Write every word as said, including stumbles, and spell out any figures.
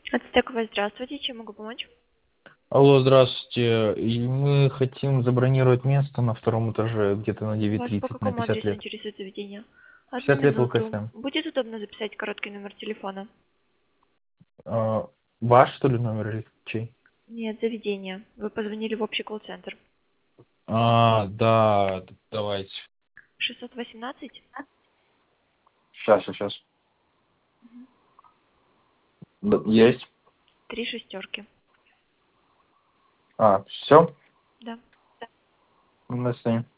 Ацтековая, здравствуйте. Чем могу помочь? Алло, здравствуйте. И мы хотим забронировать место на втором этаже где-то на девять Вас по тридцать на какому пятьдесят адресу лет. интересует заведение? Одну пятьдесят лет в минуту. ЛКСМ. Будет удобно записать короткий номер телефона? А, ваш, что ли, номер или чей? Нет, заведение. Вы позвонили в общий колл-центр. А, да, д- давайте. шестьсот восемнадцать? Сейчас, сейчас. Есть. Три шестерки. А, все? Да. До свидания.